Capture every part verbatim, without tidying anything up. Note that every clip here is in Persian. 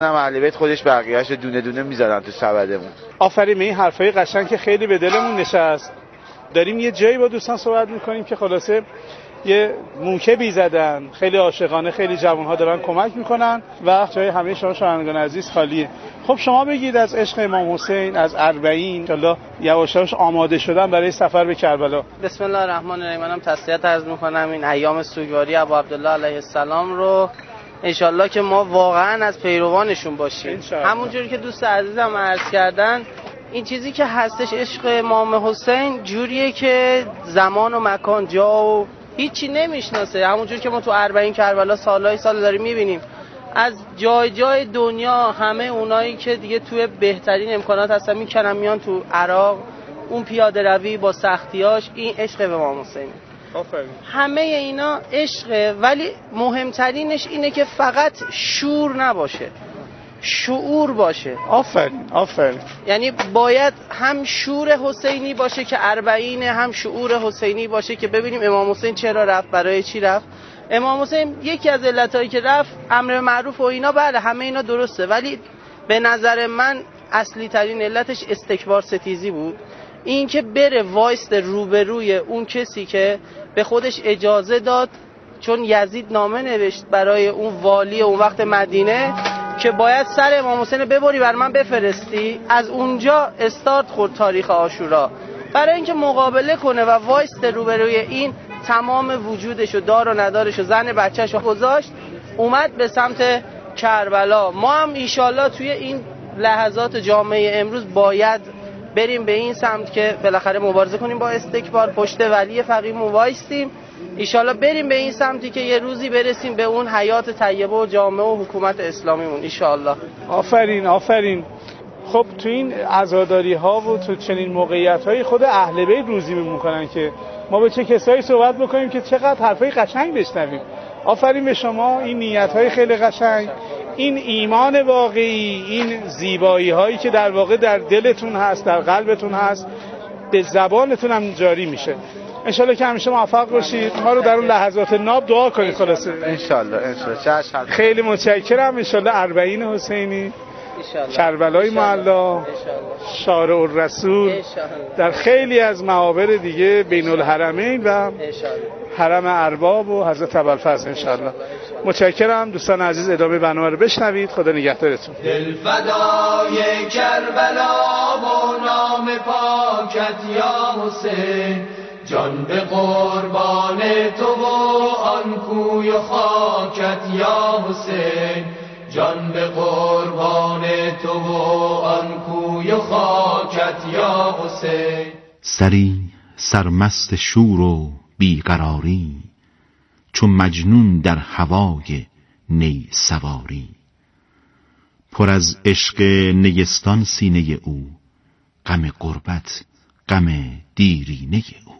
اهل بیت خودش بقیه‌اش دونه دونه میذارن تو سبدمون. آفرین به این حرفای قشنگ که خیلی به دلمون نشست. داریم یه جایی با دوستان صحبت میکنیم که خلاصه یه موکبی زدن، خیلی عاشقانه، خیلی جوان‌ها دارن کمک میکنن و جای همه شما شنوندگان عزیز خالیه. خب شما بگید از عشق امام حسین، از اربعین، ان شاءالله یواش یواش آماده شدن برای سفر به کربلا. بسم الله الرحمن الرحیم. منم تسلیت عرض میکنم این ایام سوگواری ابو عبدالله علیه السلام رو، انشالله که ما واقعا از پیروانشون باشیم. همونجوری که دوست عزیزم عرض کردن، این چیزی که هستش عشق امام حسین جوریه که زمان و مکان، جا و هیچی نمیشناسه. همونجوری که ما تو اربعین کربلا سالهای سال داریم میبینیم از جای جای دنیا همه اونایی که دیگه توی بهترین امکانات هستن میکنن میان تو عراق، اون پیاده روی با سختیاش، این عشق امام حسین. آفرین. همه اینا عشقه، ولی مهمترینش اینه که فقط شور نباشه، شعور باشه. آفرین آفرین. یعنی باید هم شور حسینی باشه که اربعین، هم شعور حسینی باشه که ببینیم امام حسین چرا رفت، برای چی رفت. امام حسین یکی از علتایی که رفت امر معروف و اینا، بله همه اینا درسته، ولی به نظر من اصلی ترین علتش استکبار ستیزی بود. این که بره وایست روبروی اون کسی که به خودش اجازه داد، چون یزید نامه نوشت برای اون والی اون وقت مدینه که باید سر امام حسین ببری بر من بفرستی. از اونجا استارت خورد تاریخ عاشورا، برای اینکه مقابله کنه و وایست روبروی این تمام وجودشو، دار و ندارشو، زن بچهشو گذاشت، اومد به سمت کربلا. ما هم ایشالله توی این لحظات جامعه امروز باید بریم به این سمت که بالاخره مبارزه کنیم با استکبار، پشت ولی فقیه وایستیم. ایشالله بریم به این سمتی که یه روزی برسیم به اون حیات طیبه و جامعه و حکومت اسلامیمون ایشالله. آفرین آفرین. خب تو این عزاداری ها و تو چنین موقعیت های خود اهل بیت روزی میکنن که ما به چه کسایی صحبت بکنیم که چقدر حرفای قشنگ بشنویم. آفرین به شما، این نیت های خیلی قشنگ، این ایمان واقعی، این زیبایی هایی که در واقع در دلتون هست، در قلبتون هست، به زبانتون هم جاری میشه. انشالله که همیشه موفق باشید. ما رو در اون لحظات ناب دعا کنید. خلاصه انشالله انشالله. خیلی متشکرم. انشالله اربعین حسینی، کربلای معلا، شارع الرسول، در خیلی از معابر دیگه بین الحرمین و حرم ارباب و حضرت ابوالفضل انشالله. متشکرم. دوستان عزیز ادامه برنامه رو بشنوید. خدا نگهدارتون. دل فدای کربلا و نام پاکت یا حسین، جان به قربان تو و آن کوی و خاکت یا حسین، جان به قربان تو و آن کوی و خاکت یا حسین. سری سرمست شور و بیقراری، چون مجنون در هوای نی سواری، پر از عشق نیستان سینه او، غم غربت غم دیرینه او.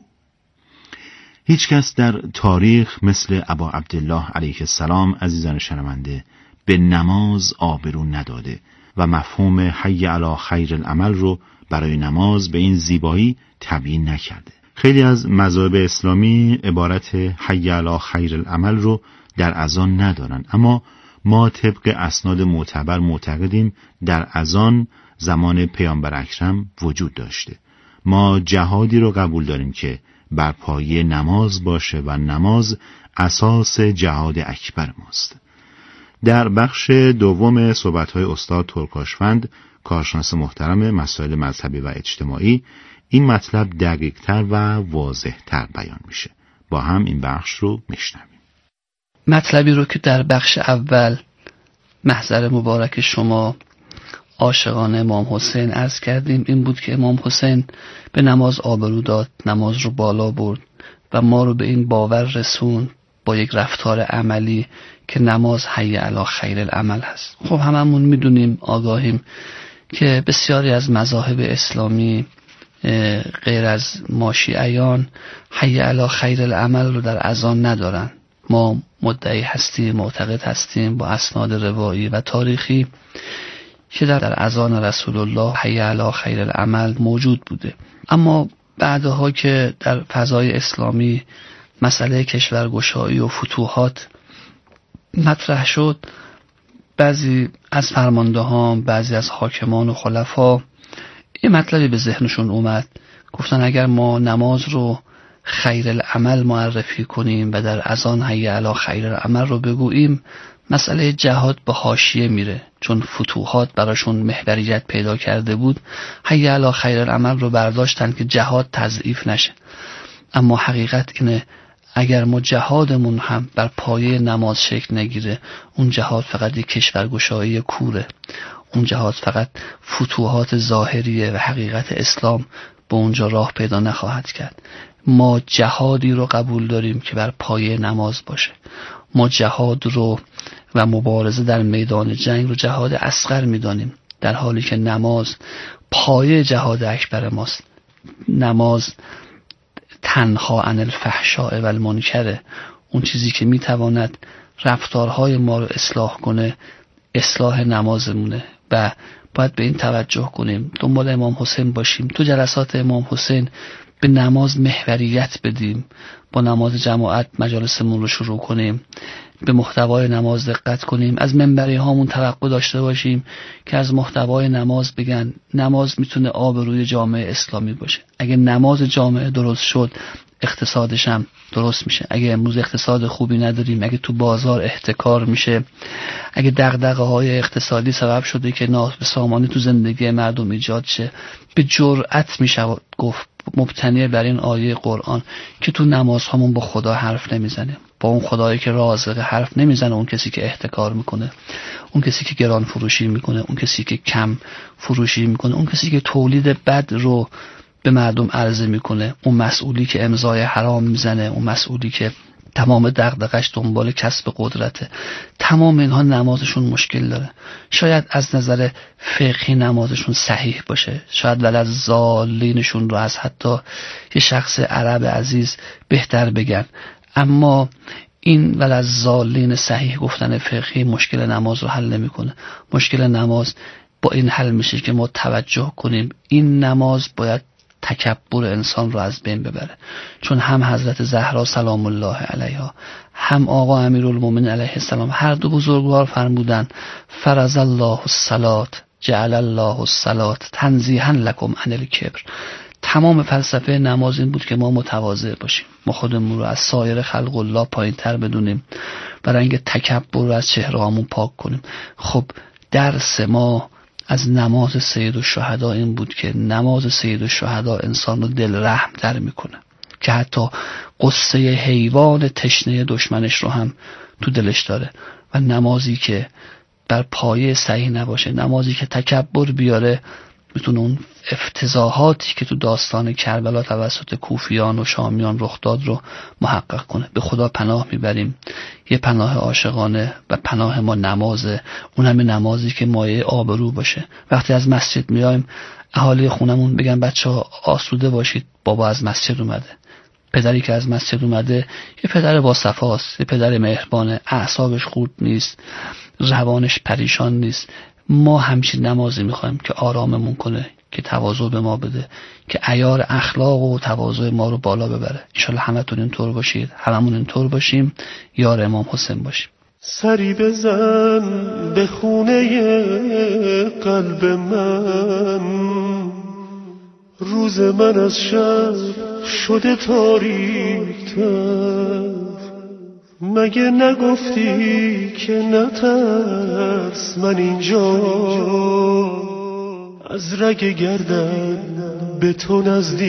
هیچ کس در تاریخ مثل ابا عبدالله علیه السلام عزیزان شنونده به نماز آبرو نداده و مفهوم حی علی خیر العمل رو برای نماز به این زیبایی تبیین نکرده. خیلی از مذاهب اسلامی عبارت حی علی خیر العمل رو در اذان ندارن، اما ما طبق اسناد معتبر معتقدیم در اذان زمان پیامبر اکرم وجود داشته. ما جهادی رو قبول داریم که بر پایه نماز باشه و نماز اساس جهاد اکبر ماست. در بخش دوم صحبت‌های استاد ترکاشفند، کارشناس محترم مسائل مذهبی و اجتماعی، این مطلب دقیق‌تر و واضح‌تر بیان میشه. با هم این بخش رو میشنویم. مطلبی رو که در بخش اول محضر مبارک شما عاشقان امام حسین عرض کردیم این بود که امام حسین به نماز آبرو داد، نماز رو بالا برد و ما رو به این باور رسون با یک رفتار عملی که نماز حی علی خیر العمل هست. خب هممون میدونیم، آگاهیم که بسیاری از مذاهب اسلامی غیر از ما شیعیان حی علی خیر العمل رو در اذان ندارن. ما مدعی هستیم، معتقد هستیم با اسناد روایی و تاریخی که در, در اذان رسول الله حی علی خیر العمل موجود بوده. اما بعدها که در فضای اسلامی مسئله کشورگشایی و فتوحات مطرح شد، بعضی از فرماندهان، بعضی از حاکمان و خلفا یه مطلبی به ذهنشون اومد، گفتن اگر ما نماز رو خیر العمل معرفی کنیم و در اذان حی علی خیر العمل رو بگوییم، مسئله جهاد به حاشیه میره، چون فتوحات براشون محوریت پیدا کرده بود. حی علی خیر العمل رو برداشتن که جهاد تضعیف نشه. اما حقیقت اینه اگر ما جهادمون هم بر پایه نماز شکل نگیره، اون جهاد فقط یک کشورگشایی کوره، اون جهاد فقط فتوحات ظاهریه و حقیقت اسلام به اونجا راه پیدا نخواهد کرد. ما جهادی رو قبول داریم که بر پایه نماز باشه. ما جهاد رو و مبارزه در میدان جنگ رو جهاد اصغر میدانیم، در حالی که نماز پایه جهاد اکبر ماست. نماز تنها عن الفحشاء و المنکر، اون چیزی که میتواند رفتارهای ما رو اصلاح کنه اصلاح نمازمونه و باید به این توجه کنیم، دنبال امام حسین باشیم، تو جلسات امام حسین به نماز محوریت بدیم، با نماز جماعت مجالسمون رو شروع کنیم، به محتوای نماز دقت کنیم، از منبری هامون توقع داشته باشیم که از محتوای نماز بگن نماز میتونه آبروی جامعه اسلامی باشه. اگه نماز جامعه درست شد اقتصادش هم درست میشه. اگه امروز اقتصاد خوبی نداریم، اگه تو بازار احتکار میشه، اگه دغدغه های اقتصادی سبب شده که ناسامانی تو زندگی مردم ایجاد شه، به جرأت میشه گفت مبتنی بر این آیه قرآن که تو نماز همون با خدا حرف نمیزنه، با اون خدایی که رازقه حرف نمیزنه، اون کسی که احتکار میکنه، اون کسی که گران فروشی میکنه، اون کسی که کم فروشی میکنه، اون کسی که تولید بد رو به مردم عرضه میکنه، اون مسئولی که امضای حرام میزنه، اون مسئولی که تمام دغدغش دنبال کسب قدرته. تمام اینها نمازشون مشکل داره. شاید از نظر فقهی نمازشون صحیح باشه، شاید ول از ضالینشون رو از حتی یه شخص عرب عزیز بهتر بگن، اما این ول از ضالین صحیح گفتن فقهی مشکل نماز رو حل نمیکنه. مشکل نماز با این حل میشه که ما توجه کنیم این نماز باید تکبر انسان رو از بین ببره، چون هم حضرت زهرا سلام الله علیها، هم آقا امیرالمومنین علیه السلام، هر دو بزرگوار فرمودن فرض الله الصلاة جعل الله الصلاة تنزیها لکم عن الکبر. تمام فلسفه نماز این بود که ما متواضع باشیم، ما خودمون رو از سایر خلق الله پایین تر بدونیم، برای اینکه تکبر رو از چهرهامون پاک کنیم. خب درس ما از نماز سید الشهدا این بود که نماز سید الشهدا انسان رو دل رحم تر میکنه، که حتی قصه حیوان تشنه دشمنش رو هم تو دلش داره. و نمازی که بر پایه صحیح نباشه، نمازی که تکبر بیاره، میتونه اون افتضاحاتی که تو داستان کربلا توسط کوفیان و شامیان رخ داد رو محقق کنه. به خدا پناه میبریم، یه پناه عاشقانه و پناه ما نمازه، اون همه نمازی که مایه آبرو باشه. وقتی از مسجد میایم اهالی خونمون بگن بچه‌ها آسوده باشید، بابا از مسجد اومده. پدری که از مسجد اومده یه پدر با صفاست، یه پدر مهربانه، اعصابش خورد نیست، روانش پریشان نیست. ما همچین نمازی میخوایم که آراممون کنه، که تواضع به ما بده، که عیار اخلاق و تواضع ما رو بالا ببره. انشالله همتون اینطور باشید، هممون اینطور باشیم، یار امام حسین باشیم. سری بزن به خونه قلب من، روز من از شب شده تاریک‌تر، مگه نگفتی که نترس من اینجا از رگ گردن به تو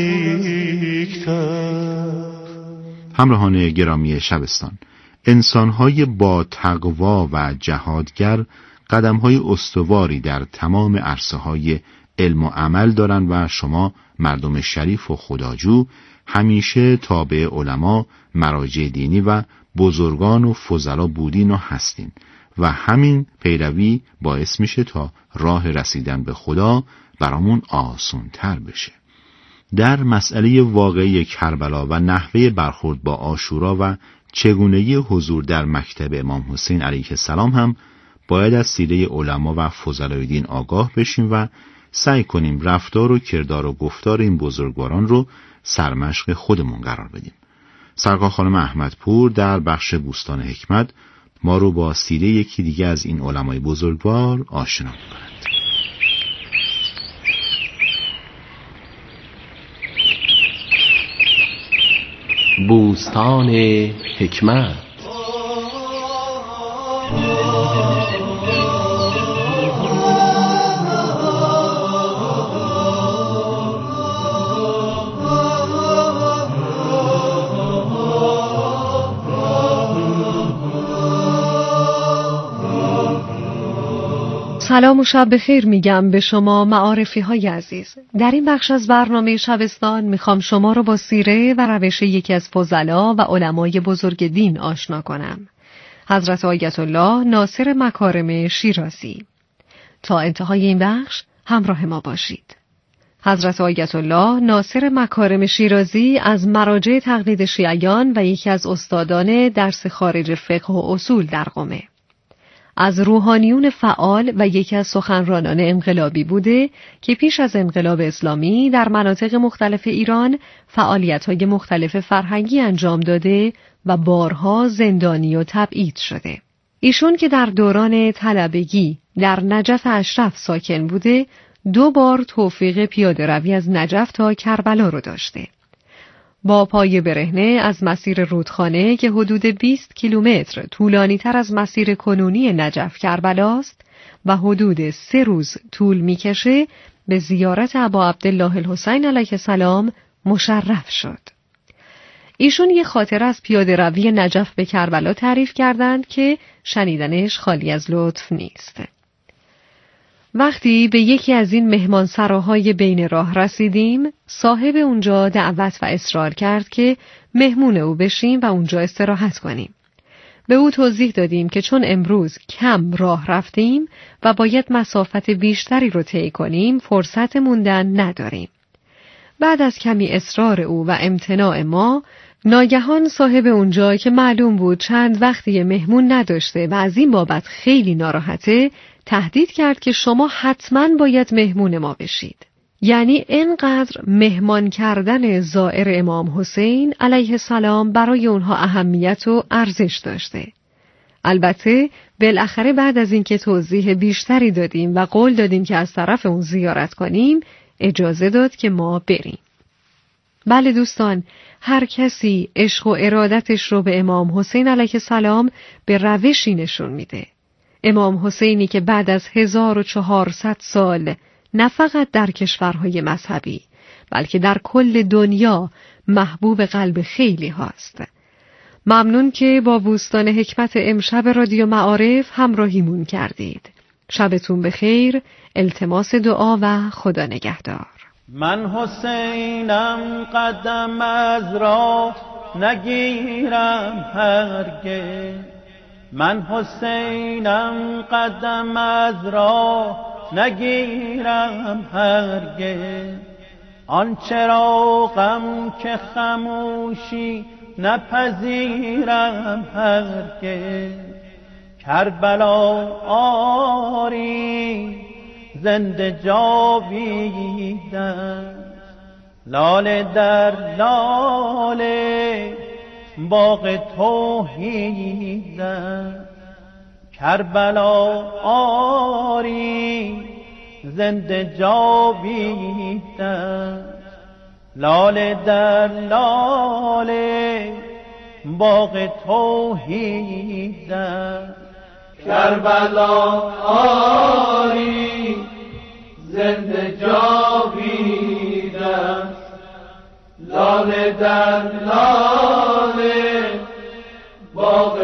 نزدیکتر. همراهان گرامی شبستان، انسان‌های با تقوا و جهادگر قدم‌های استواری در تمام عرصه‌های علم و عمل دارند و شما مردم شریف و خداجو همیشه تابع علما، مراجع دینی و بزرگان و فضلا بودین و هستین و همین پیروی باعث میشه تا راه رسیدن به خدا برامون آسان تر بشه. در مسئله واقعی کربلا و نحوه برخورد با عاشورا و چگونگی حضور در مکتب امام حسین علیه السلام هم باید از سیره علما و فضلای دین آگاه بشیم و سعی کنیم رفتار و کردار و گفتار این بزرگواران رو سرمشق خودمون قرار بدیم. سرکار خانم احمدپور در بخش بوستان حکمت ما رو با سیره یکی دیگه از این علمای بزرگوار آشنا می‌کنند. بوستان حکمت. سلام و شب بخیر میگم به شما معارفی های عزیز. در این بخش از برنامه شبستان میخوام شما رو با سیره و روش یکی از فضلا و علمای بزرگ دین آشنا کنم. حضرت آیت الله ناصر مکارم شیرازی. تا انتهای این بخش همراه ما باشید. حضرت آیت الله ناصر مکارم شیرازی از مراجع تقلید شیعیان و یکی از استادان درس خارج فقه و اصول در قم. از روحانیون فعال و یکی از سخنرانان انقلابی بوده که پیش از انقلاب اسلامی در مناطق مختلف ایران فعالیت‌های مختلف فرهنگی انجام داده و بارها زندانی و تبعید شده. ایشون که در دوران طلبگی در نجف اشرف ساکن بوده، دو بار توفیق پیاده روی از نجف تا کربلا رو داشته. با پای برهنه از مسیر رودخانه که حدود بیست کیلومتر طولانی تر از مسیر کنونی نجف کربلاست و حدود سه روز طول میکشه، به زیارت ابا عبدالله الحسین علیه السلام مشرف شد. ایشون یه خاطره از پیاده روی نجف به کربلا تعریف کردند که شنیدنش خالی از لطف نیست. وقتی به یکی از این مهمانسراهای بین راه رسیدیم، صاحب اونجا دعوت و اصرار کرد که مهمون او بشیم و اونجا استراحت کنیم. به او توضیح دادیم که چون امروز کم راه رفتیم و باید مسافت بیشتری رو طی کنیم، فرصت موندن نداریم. بعد از کمی اصرار او و امتناع ما، ناگهان صاحب اونجا که معلوم بود چند وقتی مهمون نداشته و از این بابت خیلی ناراحته، تهدید کرد که شما حتما باید مهمون ما بشید. یعنی اینقدر مهمان کردن زائر امام حسین علیه السلام برای اونها اهمیت و ارزش داشته. البته بالاخره بعد از اینکه توضیح بیشتری دادیم و قول دادیم که از طرف اون زیارت کنیم، اجازه داد که ما بریم. بله دوستان، هر کسی عشق و ارادتش رو به امام حسین علیه السلام به روشی نشون میده. امام حسینی که بعد از هزار و چهارصد سال نه فقط در کشورهای مذهبی بلکه در کل دنیا محبوب قلب خیلی هاست. ممنون که با بوستان حکمت امشب رادیو معارف همراهیمون کردید. شبتون بخیر، التماس دعا و خدا نگهدار. من حسینم قدم از راه نگیرم هرگز، من حسینم قدم از راه نگیرم هرگز، آن چراغم که خموشی نپذیرم هرگز، کربلا آری زنده جاویدم، لاله در لاله باغ توحیدم، کربلا آری زنده جاویدم، لاله در لاله باغ توحیدم، کربلا آری زنده جاویدم، لاله در لاله باغ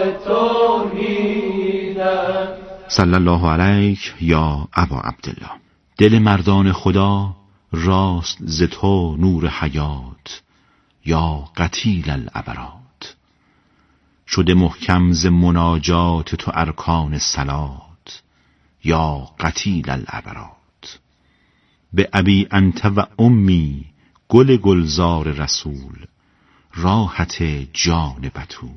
توحیدم. صلی الله علیک یا ابا عبدالله. دل مردان خدا راست ز تو نور حیات، یا قتیل العبرات، شده محکم ز مناجات تو ارکان صلات، یا قتیل العبرات. به ابی انت و امی گل گلزار رسول، راحت جان بتول،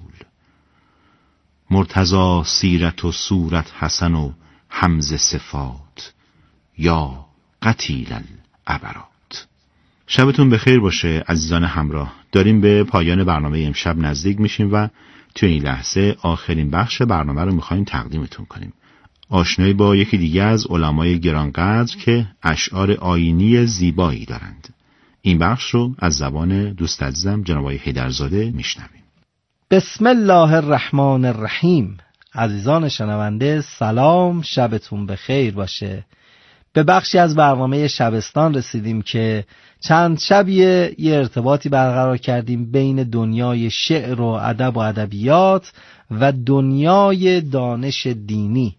مرتضی سیرت و صورت حسن و حمز صفات، یا قتیل العبرات. شبتون بخیر باشه عزیزان همراه. داریم به پایان برنامه امشب نزدیک میشیم و تو این لحظه آخرین بخش برنامه رو میخوایم تقدیمتون کنیم. آشنایی با یکی دیگه از علمای گرانقدر که اشعار آیینی زیبایی دارند. این بخش رو از زبان دوست عزیزم جناب آقای حیدرزاده میشنویم. بسم الله الرحمن الرحیم. عزیزان شنونده سلام، شبتون بخیر باشه. به بخشی از برنامه شبستان رسیدیم که چند شبیه یه ارتباطی برقرار کردیم بین دنیای شعر و ادب و ادبیات و دنیای دانش دینی.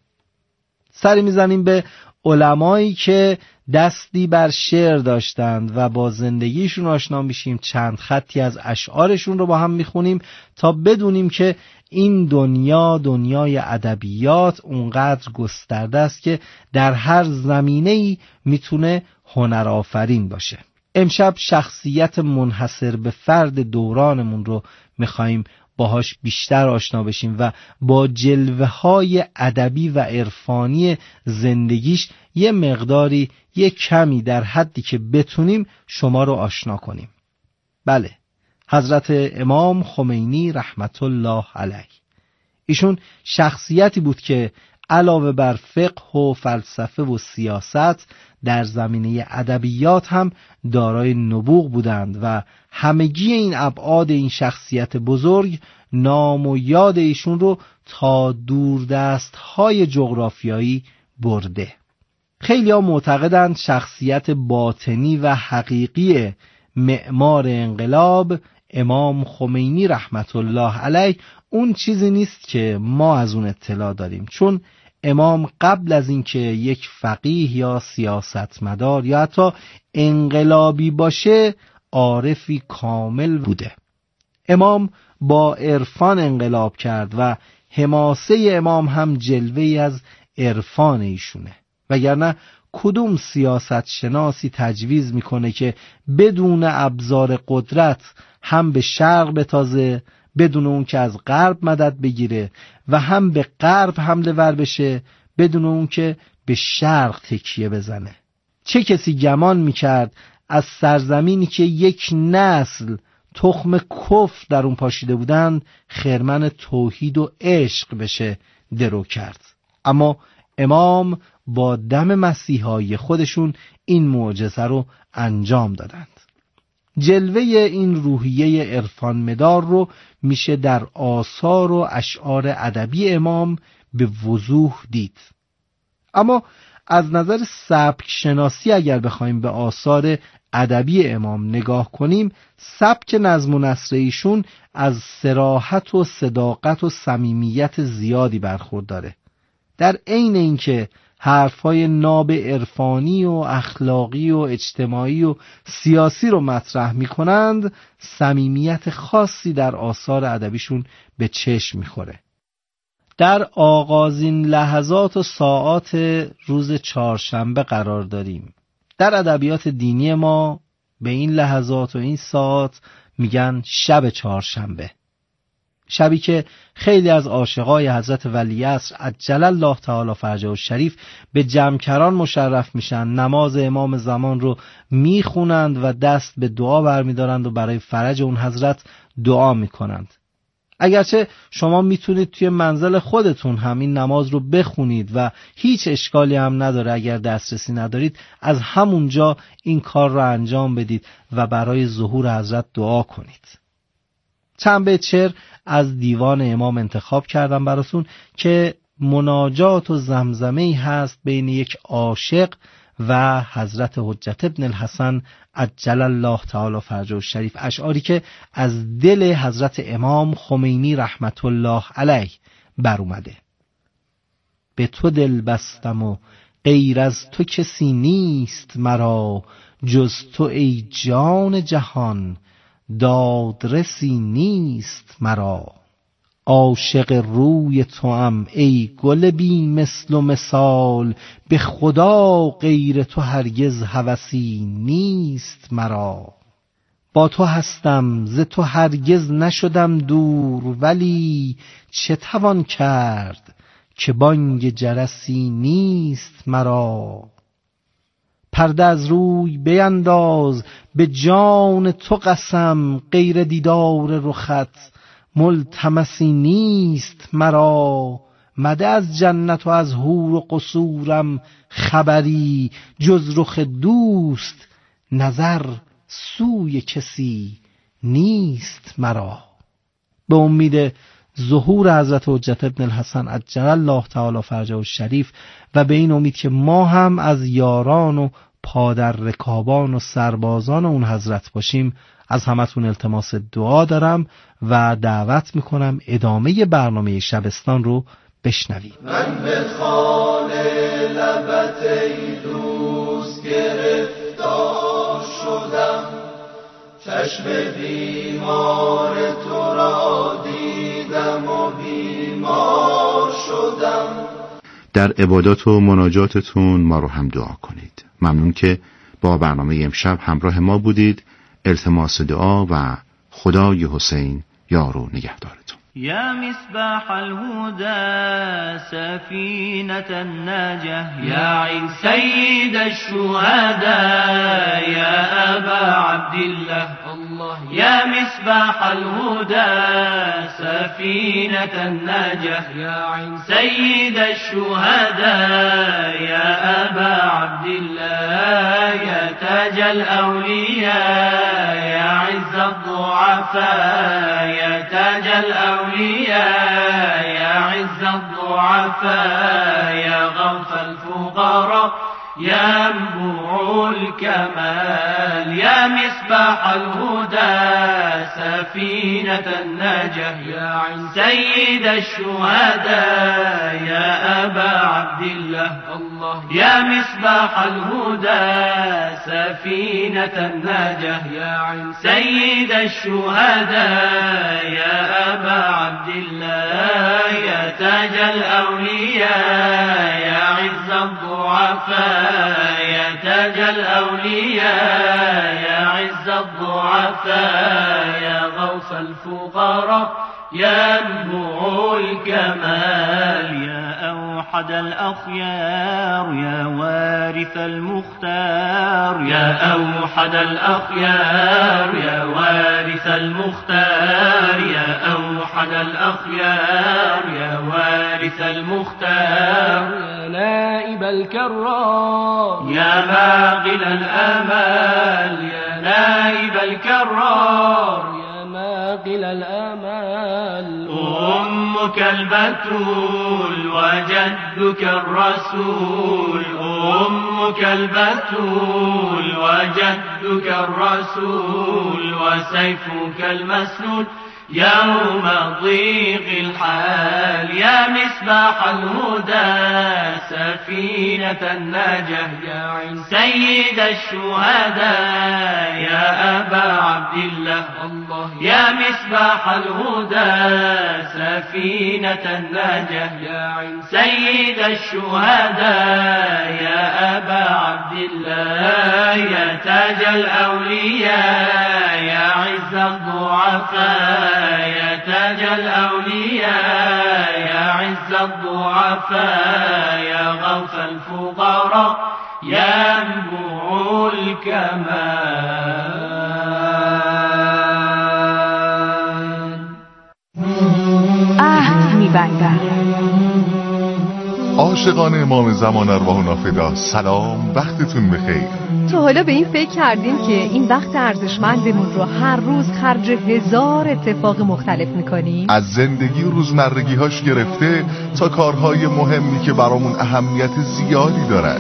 سری میزنیم به علمایی که دستی بر شعر داشتند و با زندگیشون آشنا میشیم. چند خطی از اشعارشون رو با هم میخونیم تا بدونیم که این دنیا، دنیای ادبیات، اونقدر گسترده است که در هر زمینه‌ای میتونه هنرآفرین باشه. امشب شخصیت منحصر به فرد دورانمون رو میخوایم باهاش بیشتر آشنا بشیم و با جلوه‌های ادبی و عرفانی زندگیش یه مقداری، یه کمی در حدی که بتونیم شما رو آشنا کنیم. بله، حضرت امام خمینی رحمت الله علیه، ایشون شخصیتی بود که علاوه بر فقه و فلسفه و سیاست در زمینه ادبیات هم دارای نبوغ بودند و همگی این ابعاد این شخصیت بزرگ نام و یاد ایشون رو تا دوردست‌های جغرافیایی برده. خیلی ها معتقدند شخصیت باطنی و حقیقی معمار انقلاب امام خمینی رحمت الله علیه اون چیزی نیست که ما از اون اطلاع داریم، چون امام قبل از اینکه یک فقیه یا سیاستمدار یا حتی انقلابی باشه عارفی کامل بوده. امام با عرفان انقلاب کرد و حماسه امام هم جلوه‌ای از عرفان ایشونه، وگرنه کدوم سیاست شناسی تجویز میکنه که بدون ابزار قدرت هم به شرق بتازه بدون اون که از غرب مدد بگیره و هم به غرب حمله ور بشه بدون اون که به شرق تکیه بزنه؟ چه کسی گمان میکرد از سرزمینی که یک نسل تخم کفر در اون پاشیده بودن خرمن توحید و عشق بشه درو کرد؟ اما امام با دم مسیحایی خودشون این معجزه رو انجام دادند. جلوه این روحیه عرفان مدار رو میشه در آثار و اشعار ادبی امام به وضوح دید. اما از نظر سبک شناسی اگر بخوایم به آثار ادبی امام نگاه کنیم، سبک نظم و نثر ایشون از صراحت و صداقت و صمیمیت زیادی برخورداره. در عین اینکه حرفای ناب عرفانی و اخلاقی و اجتماعی و سیاسی رو مطرح می‌کنند، صمیمیت خاصی در آثار ادبیشون به چشم می‌خوره. در آغازین لحظات و ساعات روز چهارشنبه قرار داریم. در ادبیات دینی ما به این لحظات و این ساعات میگن شب چهارشنبه، شبی که خیلی از عاشقای حضرت ولیعصر عجل الله تعالی فرجه الشریف به جمکران مشرف میشن، نماز امام زمان رو میخونند و دست به دعا برمیدارند و برای فرج اون حضرت دعا میکنند. اگرچه شما میتونید توی منزل خودتون هم این نماز رو بخونید و هیچ اشکالی هم نداره، اگر دسترسی ندارید از همونجا این کار رو انجام بدید و برای ظهور حضرت دعا کنید. چند بیت شعر از دیوان امام انتخاب کردم براتون که مناجات و زمزمه‌ای هست بین یک عاشق و حضرت حجت ابن الحسن عجل الله تعالی فرجه الشریف، اشعاری که از دل حضرت امام خمینی رحمت الله علیه بر اومده. به تو دل بستم و غیر از تو کسی نیست مرا، جز تو ای جان جهان دادرسی نیست مرا. عاشق روی توام ای گل بی مثل و مثال، به خدا غیر تو هرگز هوسی نیست مرا. با تو هستم ز تو هرگز نشدم دور، ولی چه توان کرد که بانگ جرسی نیست مرا. پرده از روی بینداز، به جان تو قسم غیر دیدار رخت ملتمسی نیست مرا. مده از جنت و از حور و قصورم خبری، جز رخ دوست نظر سوی کسی نیست مرا. به امید ظهور حضرت حجت ابن الحسن عجل الله تعالی فرجه الشریف و به این امید که ما هم از یاران و پادر رکابان و سربازان اون حضرت باشیم، از همتون التماس دعا دارم و دعوت میکنم ادامه برنامه شبستان رو بشنویم. من به خانه لبت ای دوست گرفتار شدم، چشم بیمار تو را دیدم و بیمار شدم. در عبادات و مناجاتتون ما رو هم دعا کنید. ممنون که با برنامه امشب همراه ما بودید. التماس دعا و خدای حسین یار و نگهدارتون. يا مصباح الهدى سفينة النجاة، يا عين سيد الشهداء يا أبا عبد الله، يا مصباح الهدى سفينة النجاة، يا عين سيد الشهداء يا أبا عبد الله، يا تاج الأولياء يا عز الضعفاء، يا تاج الأولياء يا عز الضعفاء، يا غوث الفقراء يا منبوع الكمال، يا مصباح الهدى سفينة النجاة، يا عين سيد الشهداء يا أبا عبد الله، يا مصباح الهدى سفينة النجاة، يا عين سيد الشهداء يا أبا عبد الله، يا تاج الأولياء يا عز الضعفاء، يا تاج الأولياء يا عز الضعفاء، يا غوث الفقراء يا منبوع الكمال، يا أوحد الأخيار يا وارث المختار، يا أوحد الأخيار يا وارث المختار، يا أوحد الأخيار يا وارث المختار، يا نائب الكرار يا باغل الآمال، يا نائب الكرار يا ماقل الآمال، أمك البتول وجدك الرسول، أمك البتول وجدك الرسول، وسيفك المسنون يوم ضيق الحال، يا مصباح الهدى سفينة النجاة، يا عين سيد الشهداء يا أبا عبد الله، يا مصباح الهدى سفينة النجاة، يا عين سيد الشهداء يا أبا عبد الله، يا تاج الأولياء يا عز الضعفاء، يا تاج الأولياء يا عز الضعفاء، يا غوث الفقراء يا منبوع الكمال. عهد می‌بندم. عاشقان امام زمان ارواحنا فدا، سلام، وقتتون بخیر. تو حالا به این فکر کردیم که این وقت ارزشمندمون رو هر روز خرج هزار اتفاق مختلف میکنیم؟ از زندگی روزمرگی هاش گرفته تا کارهای مهمی که برامون اهمیت زیادی دارن.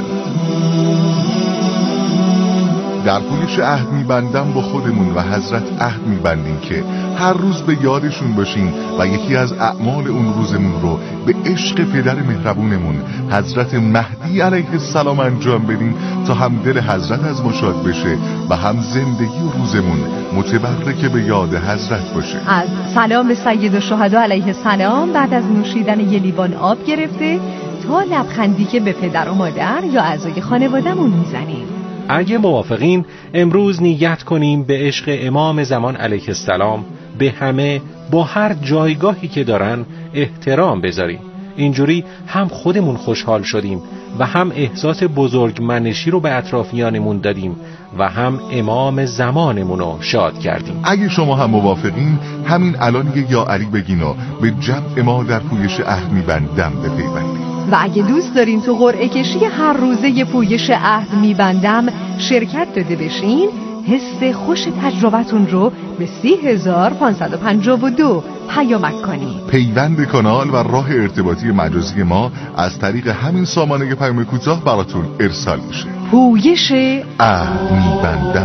در پولیش عهد میبندم با خودمون و حضرت عهد میبندیم که هر روز به یادشون باشیم و یکی از اعمال اون روزمون رو به عشق پدر مهربونمون حضرت مهدی علیه السلام انجام بدیم تا هم دل حضرت از ما شاد بشه و هم زندگی روزمون متبرک به یاد حضرت باشه. از سلام سید الشهدا علیه السلام بعد از نوشیدن یه لیوان آب گرفته تا لبخندی که به پدر و مادر یا اعضای خانواده‌مون میزنیم. اگه موافقین امروز نیت کنیم به عشق امام زمان علیه السلام به همه با هر جایگاهی که دارن احترام بذاریم. اینجوری هم خودمون خوشحال شدیم و هم احساس بزرگمنشی رو به اطرافیانمون دادیم و هم امام زمانمون رو شاد کردیم. اگه شما هم موافقین همین الان یه یا علی بگین و به جمع ما در پویش عهد میبندم بپیوندید. و اگه دوست دارین تو قرعه کشی هر روزه پویش عهد میبندم شرکت داده بشین، حس خوش تجربتون رو به سی هزار پانصد و پنجاه و دو پیامک کنید. پیوند کانال و راه ارتباطی مجازی ما از طریق همین سامانه پیام کوتاه براتون ارسال میشه. پویش عهد میبندم.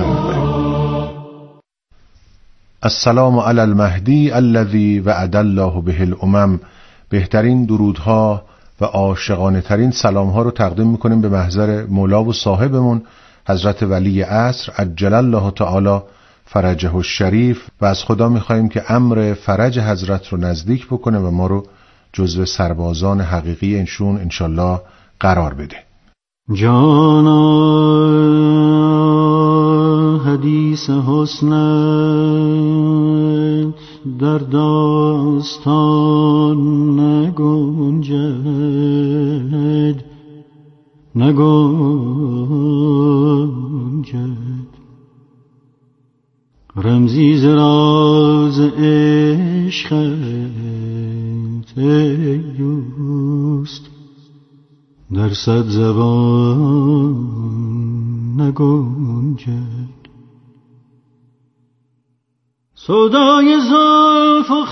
السلام علی المهدی الذی وعد الله به الامم. بهترین درودها و عاشقانه ترین سلام ها رو تقدیم میکنیم به محضر مولا و صاحبمون حضرت ولی عصر عجل الله تعالی فرجه الشریف، و از خدا میخواییم که امر فرج حضرت رو نزدیک بکنه و ما رو جزو سربازان حقیقی انشون انشالله قرار بده. جانا حدیث حسنت در داستان نگنجد نگنجد، رمزی ز راز عشقت ای دوست در صد زبان نگنجد. سودای زلف و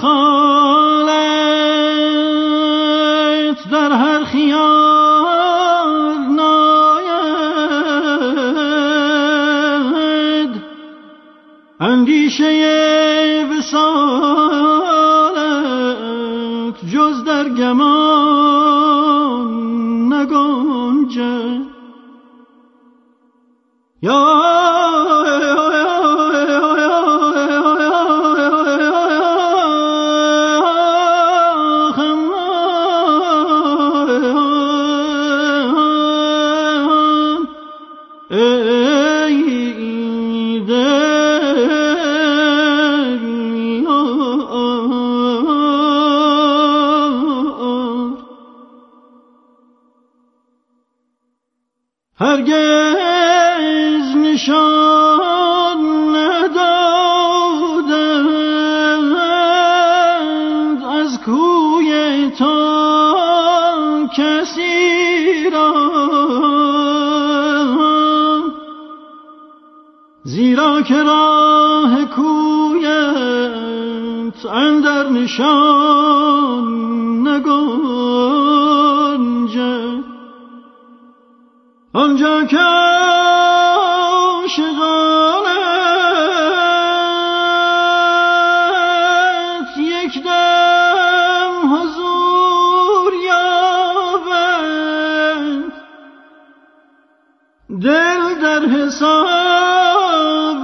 خالت در هر خیال ناید، اندیشه وصالت جز در گمان نگنجد. یا هرگز نشان ندادند از کوی تو کسی را، زیرا که راه کویت اندر نشان نگنجد. آنجا که عاشقانت یک دم حضور یابند، دل در حساب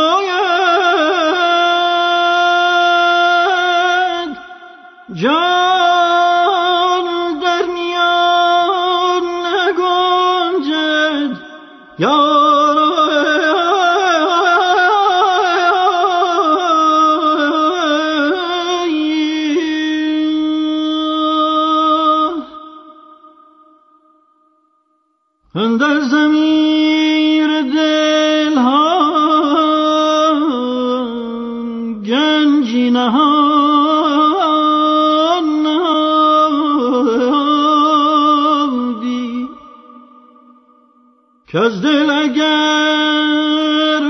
ناید، جان در میان نگنجد. یا اندر ضمیر دل ها گنجی نهان نهادی، که از دل اگر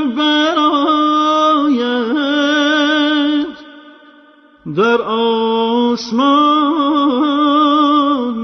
برآید در آسمان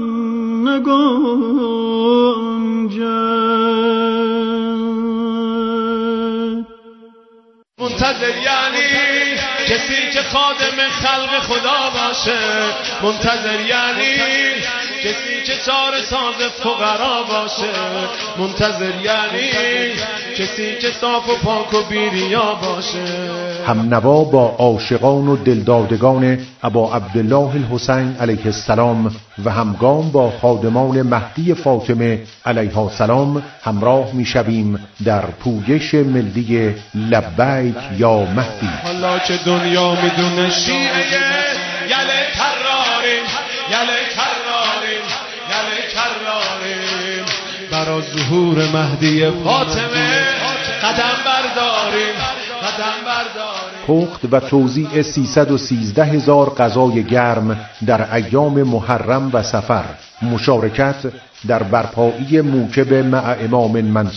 نگنجد. منتظر یعنی کسی که خادم خلق خدا باشه، منتظر یعنی کسی که چار ساز فقرا باشه، منتظر یعنی کسی که صاف و پاک و بیریا باشه. هم نوا با عاشقان و دلدادگان ابا عبدالله الحسین علیه السلام و همگام با خادمان مهدی فاطمه علیها السلام همراه می شویم در پویش ملی لبیک یا مهدی. حالا که دنیا میدونه شیعه یله کراریم، یله کراریم، یله کراریم، برای ظهور مهدی فاطمه قدم برداریم قدم برداریم. پخت و توزیع سیصد و سیزده هزار غذای گرم در ایام محرم و سفر. مشارکت در برپایی موکب مع امام منصور